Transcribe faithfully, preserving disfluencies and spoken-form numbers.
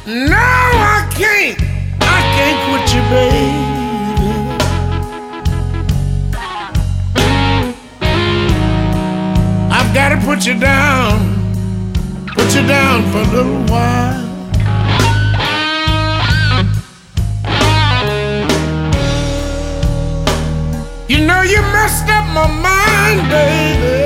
No, I can't. I can't quit you, baby. I've got to put you down, put you down for a little while. You know you messed up my mind, baby.